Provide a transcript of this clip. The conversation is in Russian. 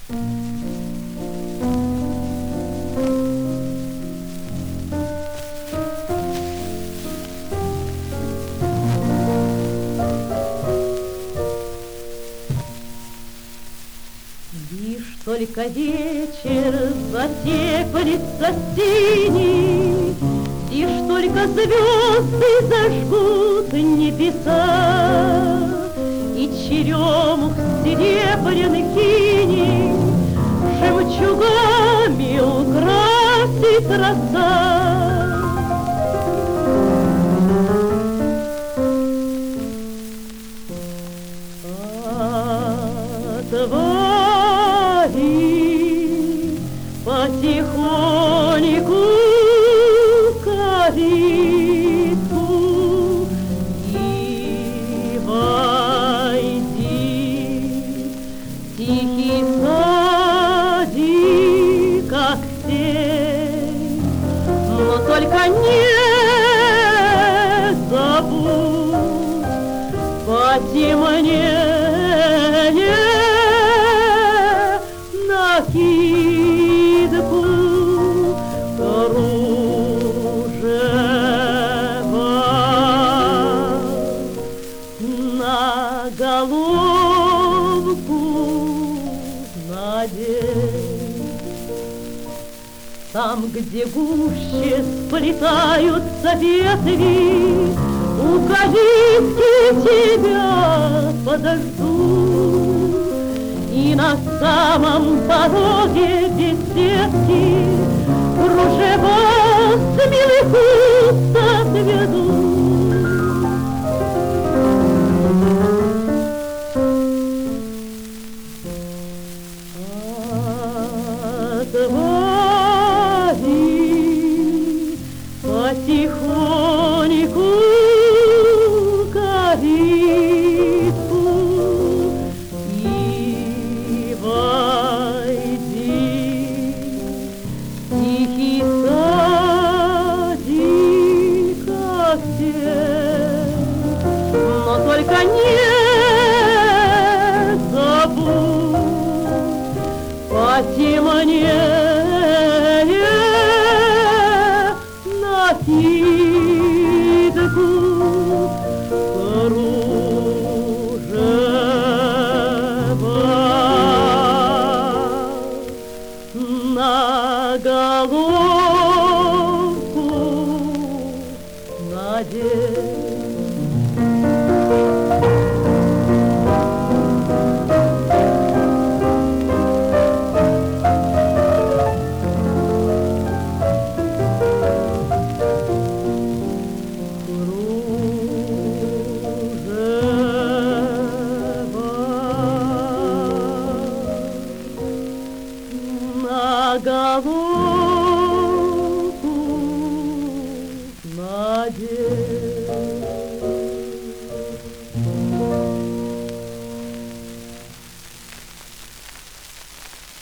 Лишь только вечер затеплится синий, лишь только звезды зажгут небеса, и черемух серебряных иней жемчугами украсит роса. Отвори потихоньку калитку и войди в тихий садик, как тень, но только не забудь потемнее накидку кружева на головку надень. Там, где гуще сплетаются ветви, у калитки тебя подожду. И на самом пороге беседки кружева с милых уст отведу. Отвори потихоньку калитку и войди в тихий садик, как тень, но только не забудь потемнее накидку кружева на головку надень. На голову